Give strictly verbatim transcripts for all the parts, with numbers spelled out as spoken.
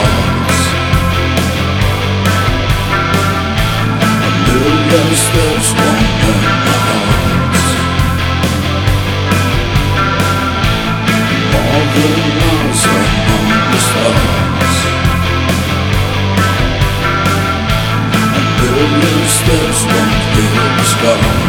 stars. A million steps won't break my heart. All the miles among the stars. A million steps won't heal the scar.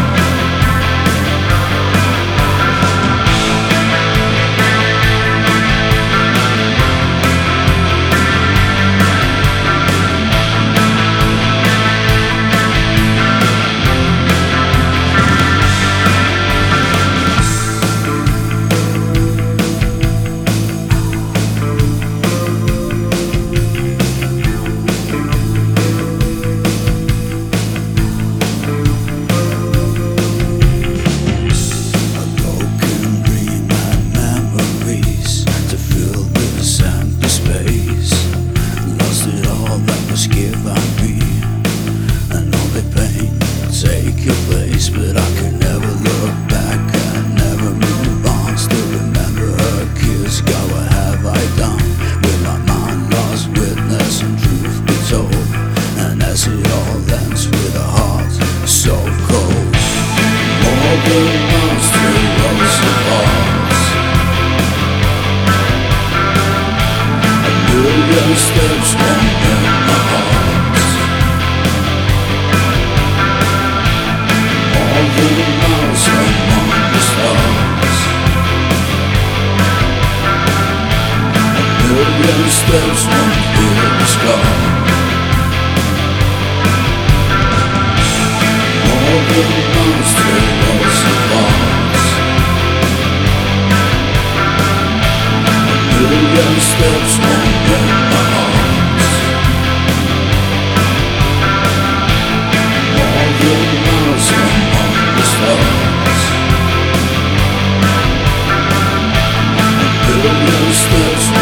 Take your place, but I could never look back. I never move on, still remember her kiss. God, what have I done? With my mind lost witness and truth be told. And as it all ends with a heart so cold. All the miles to us apart. A million steps won't break my heart. The miles among the stars. A million steps won't heal the scar. All the miles tear us apart. A million steps won't break my heart. All the miles among the stars. A billion steps